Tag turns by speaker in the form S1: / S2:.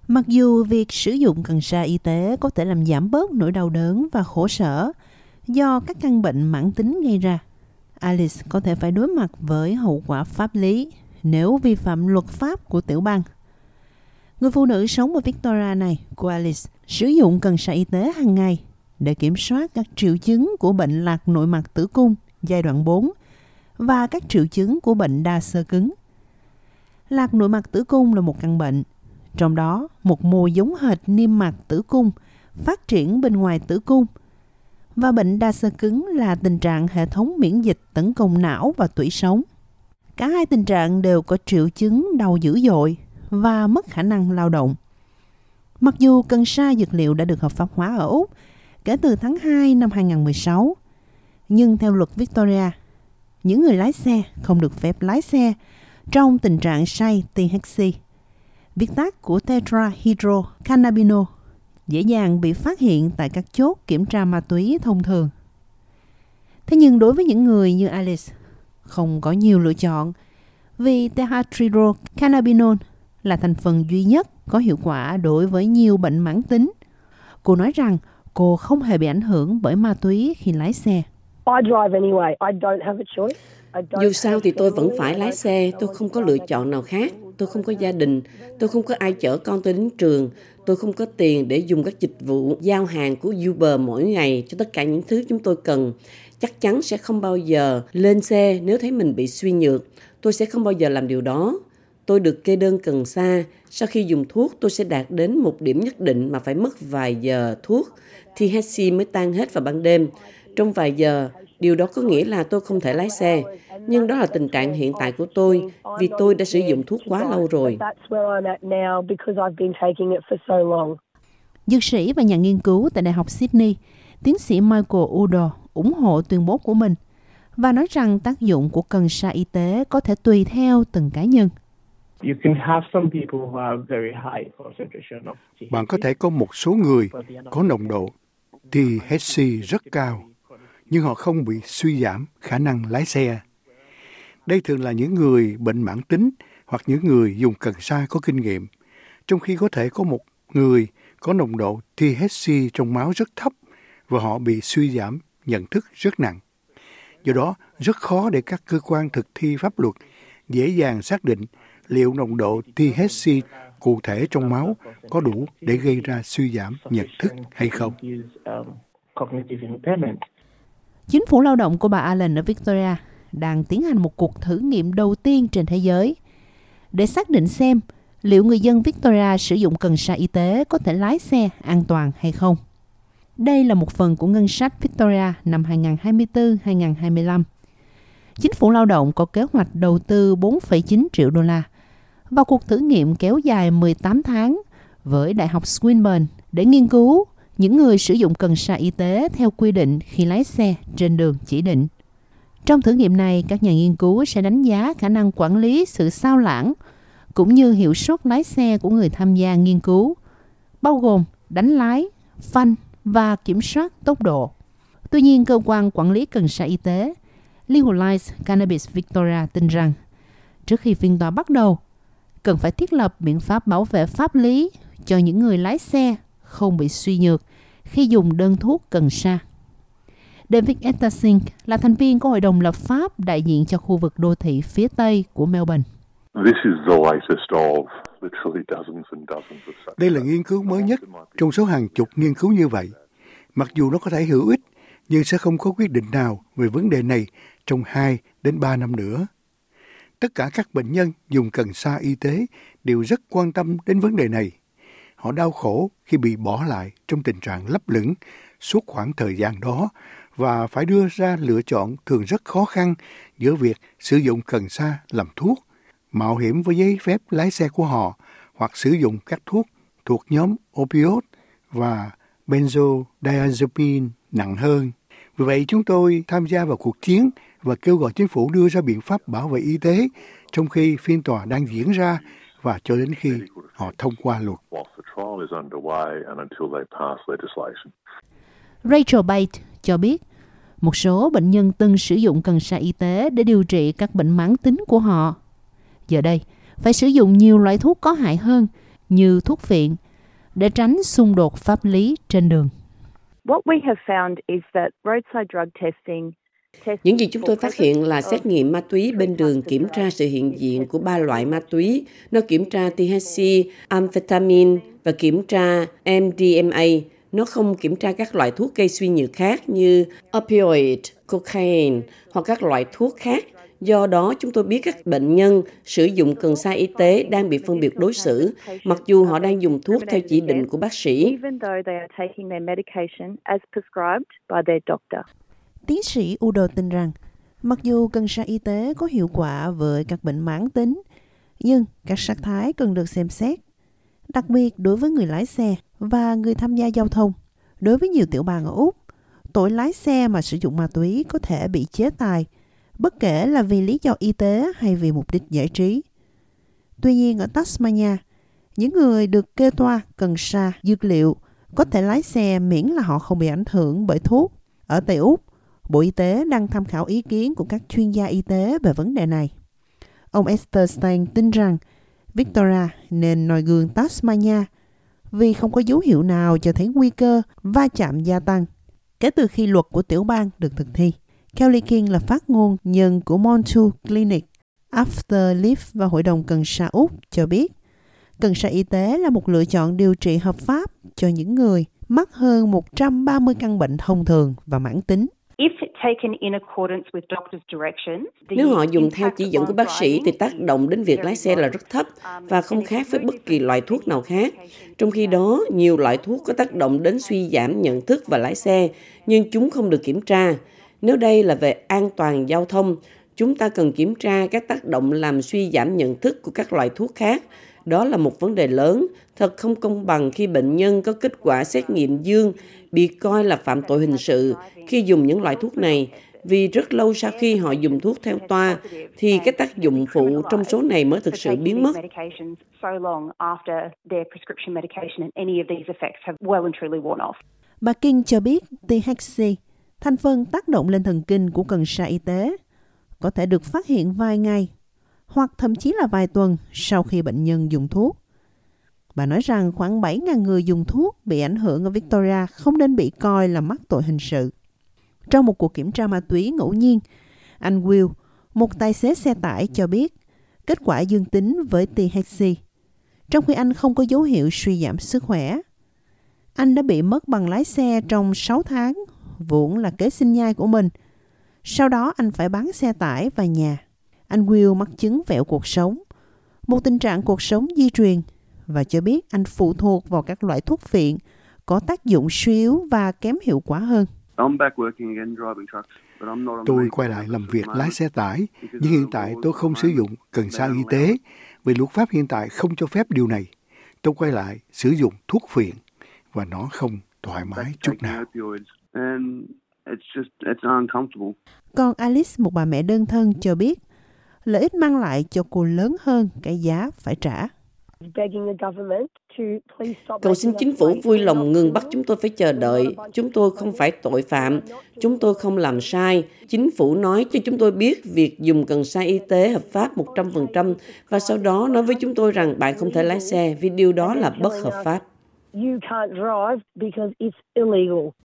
S1: Mặc dù việc sử dụng cần sa y tế có thể làm giảm bớt nỗi đau đớn và khổ sở do các căn bệnh mãn tính gây ra, Alice có thể phải đối mặt với hậu quả pháp lý nếu vi phạm luật pháp của tiểu bang. Người phụ nữ sống ở Victoria này của Alice sử dụng cần sa y tế hàng ngày để kiểm soát các triệu chứng của bệnh lạc nội mạc tử cung giai đoạn 4 và các triệu chứng của bệnh đa xơ cứng. Lạc nội mạc tử cung là một căn bệnh, trong đó một mô giống hệt niêm mạc tử cung phát triển bên ngoài tử cung, và bệnh đa xơ cứng là tình trạng hệ thống miễn dịch tấn công não và tủy sống. Cả hai tình trạng đều có triệu chứng đau dữ dội và mất khả năng lao động. Mặc dù cần sa dược liệu đã được hợp pháp hóa ở Úc kể từ tháng 2 năm 2016, nhưng theo luật Victoria, những người lái xe không được phép lái xe trong tình trạng say THC, viết tắt của tetrahydrocannabinol, dễ dàng bị phát hiện tại các chốt kiểm tra ma túy thông thường. Thế nhưng đối với những người như Alice, không có nhiều lựa chọn vì tetrahydrocannabinol là thành phần duy nhất có hiệu quả đối với nhiều bệnh mãn tính. Cô nói rằng cô không hề bị ảnh hưởng bởi ma túy khi lái xe.
S2: Dù sao thì tôi vẫn phải lái xe, tôi không có lựa chọn nào khác. Tôi không có gia đình, tôi không có ai chở con tôi đến trường, tôi không có tiền để dùng các dịch vụ giao hàng của Uber mỗi ngày cho tất cả những thứ chúng tôi cần. Chắc chắn sẽ không bao giờ lên xe nếu thấy mình bị suy nhược. Tôi sẽ không bao giờ làm điều đó. Tôi được kê đơn cần sa. Sau khi dùng thuốc, tôi sẽ đạt đến một điểm nhất định mà phải mất vài giờ thuốc. THC mới tan hết vào ban đêm. Trong vài giờ, điều đó có nghĩa là tôi không thể lái xe. Nhưng đó là tình trạng hiện tại của tôi vì tôi đã sử dụng thuốc quá lâu rồi.
S1: Dược sĩ và nhà nghiên cứu tại Đại học Sydney, tiến sĩ Michael Udall ủng hộ tuyên bố của mình và nói rằng tác dụng của cần sa y tế có thể tùy theo từng cá nhân.
S3: Bạn có thể có một số người có nồng độ THC rất cao, nhưng họ không bị suy giảm khả năng lái xe. Đây thường là những người bệnh mãn tính hoặc những người dùng cần sa có kinh nghiệm, trong khi có thể có một người có nồng độ THC trong máu rất thấp và họ bị suy giảm nhận thức rất nặng. Do đó, rất khó để các cơ quan thực thi pháp luật dễ dàng xác định liệu nồng độ THC cụ thể trong máu có đủ để gây ra suy giảm nhận thức hay không.
S1: Chính phủ lao động của bà Allen ở Victoria đang tiến hành một cuộc thử nghiệm đầu tiên trên thế giới để xác định xem liệu người dân Victoria sử dụng cần sa y tế có thể lái xe an toàn hay không. Đây là một phần của ngân sách Victoria năm 2024-2025. Chính phủ lao động có kế hoạch đầu tư 4,9 triệu đô la vào cuộc thử nghiệm kéo dài 18 tháng với Đại học Swinburne để nghiên cứu những người sử dụng cần sa y tế theo quy định khi lái xe trên đường chỉ định. Trong thử nghiệm này, các nhà nghiên cứu sẽ đánh giá khả năng quản lý sự xao lãng cũng như hiệu suất lái xe của người tham gia nghiên cứu, bao gồm đánh lái, phanh và kiểm soát tốc độ. Tuy nhiên, cơ quan quản lý cần sa y tế Legalize Cannabis Victoria tin rằng trước khi phiên tòa bắt đầu, cần phải thiết lập biện pháp bảo vệ pháp lý cho những người lái xe không bị suy nhược khi dùng đơn thuốc cần sa. David Etasin là thành viên của Hội đồng lập pháp đại diện cho khu vực đô thị phía Tây của Melbourne.
S3: Đây là nghiên cứu mới nhất trong số hàng chục nghiên cứu như vậy. Mặc dù nó có thể hữu ích, nhưng sẽ không có quyết định nào về vấn đề này trong 2 đến 3 năm nữa. Tất cả các bệnh nhân dùng cần sa y tế đều rất quan tâm đến vấn đề này. Họ đau khổ khi bị bỏ lại trong tình trạng lấp lửng suốt khoảng thời gian đó và phải đưa ra lựa chọn thường rất khó khăn giữa việc sử dụng cần sa làm thuốc, mạo hiểm với giấy phép lái xe của họ hoặc sử dụng các thuốc thuộc nhóm opioid và benzodiazepine nặng hơn. Vì vậy chúng tôi tham gia vào cuộc chiến và kêu gọi chính phủ đưa ra biện pháp bảo vệ y tế trong khi phiên tòa đang diễn ra và cho đến khi họ thông qua luật.
S1: Rachel Bates cho biết một số bệnh nhân từng sử dụng cần sa y tế để điều trị các bệnh mãn tính của họ. Giờ đây, phải sử dụng nhiều loại thuốc có hại hơn như thuốc phiện để tránh xung đột pháp lý trên đường.
S2: Những gì chúng tôi phát hiện là xét nghiệm ma túy bên đường kiểm tra sự hiện diện của 3 loại ma túy. Nó kiểm tra THC, amphetamine và kiểm tra MDMA. Nó không kiểm tra các loại thuốc gây suy nhược khác như opioid, cocaine hoặc các loại thuốc khác. Do đó, chúng tôi biết các bệnh nhân sử dụng cần sa y tế đang bị phân biệt đối xử, mặc dù họ đang dùng thuốc theo chỉ định của bác sĩ.
S1: Tiến sĩ Udo tin rằng, mặc dù cần sa y tế có hiệu quả với các bệnh mãn tính, nhưng các sắc thái cần được xem xét, đặc biệt đối với người lái xe và người tham gia giao thông. Đối với nhiều tiểu bang ở Úc, tội lái xe mà sử dụng ma túy có thể bị chế tài, bất kể là vì lý do y tế hay vì mục đích giải trí. Tuy nhiên ở Tasmania, những người được kê toa cần sa dược liệu có thể lái xe miễn là họ không bị ảnh hưởng bởi thuốc. Ở Tây Úc, Bộ Y tế đang tham khảo ý kiến của các chuyên gia y tế về vấn đề này. Ông Esther Stein tin rằng Victoria nên noi gương Tasmania vì không có dấu hiệu nào cho thấy nguy cơ va chạm gia tăng kể từ khi luật của tiểu bang được thực thi. Kelly King là phát ngôn nhân của Montu Clinic, Afterlife và Hội đồng Cần sa Úc cho biết, cần sa y tế là một lựa chọn điều trị hợp pháp cho những người mắc hơn 130 căn bệnh thông thường và mãn tính.
S2: Nếu họ dùng theo chỉ dẫn của bác sĩ thì tác động đến việc lái xe là rất thấp và không khác với bất kỳ loại thuốc nào khác. Trong khi đó, nhiều loại thuốc có tác động đến suy giảm nhận thức và lái xe, nhưng chúng không được kiểm tra. Nếu đây là về an toàn giao thông, chúng ta cần kiểm tra các tác động làm suy giảm nhận thức của các loại thuốc khác. Đó là một vấn đề lớn, thật không công bằng khi bệnh nhân có kết quả xét nghiệm dương bị coi là phạm tội hình sự khi dùng những loại thuốc này, vì rất lâu sau khi họ dùng thuốc theo toa thì các tác dụng phụ trong số này mới thực sự biến mất.
S1: Bà King cho biết THC, thành phần tác động lên thần kinh của cần sa y tế, có thể được phát hiện vài ngày hoặc thậm chí là vài tuần sau khi bệnh nhân dùng thuốc. Bà nói rằng khoảng 7.000 người dùng thuốc bị ảnh hưởng ở Victoria không nên bị coi là mắc tội hình sự. Trong một cuộc kiểm tra ma túy ngẫu nhiên, anh Will, một tài xế xe tải cho biết kết quả dương tính với THC, trong khi anh không có dấu hiệu suy giảm sức khỏe. Anh đã bị mất bằng lái xe trong 6 tháng, vốn là kế sinh nhai của mình. Sau đó anh phải bán xe tải và nhà. Anh Will mắc chứng vẹo cuộc sống, một tình trạng cuộc sống di truyền, và cho biết anh phụ thuộc vào các loại thuốc phiện có tác dụng suy yếu và kém hiệu quả hơn.
S3: Tôi quay lại làm việc lái xe tải, nhưng hiện tại tôi không sử dụng cần sa y tế vì luật pháp hiện tại không cho phép điều này. Tôi quay lại sử dụng thuốc phiện và nó không thoải mái chút nào.
S1: Còn Alice, một bà mẹ đơn thân, cho biết lợi ích mang lại cho cô lớn hơn cái giá phải trả.
S2: Cầu xin chính phủ vui lòng ngừng bắt chúng tôi phải chờ đợi. Chúng tôi không phải tội phạm. Chúng tôi không làm sai. Chính phủ nói cho chúng tôi biết việc dùng cần sa y tế hợp pháp 100% và sau đó nói với chúng tôi rằng bạn không thể lái xe vì điều đó là bất hợp pháp.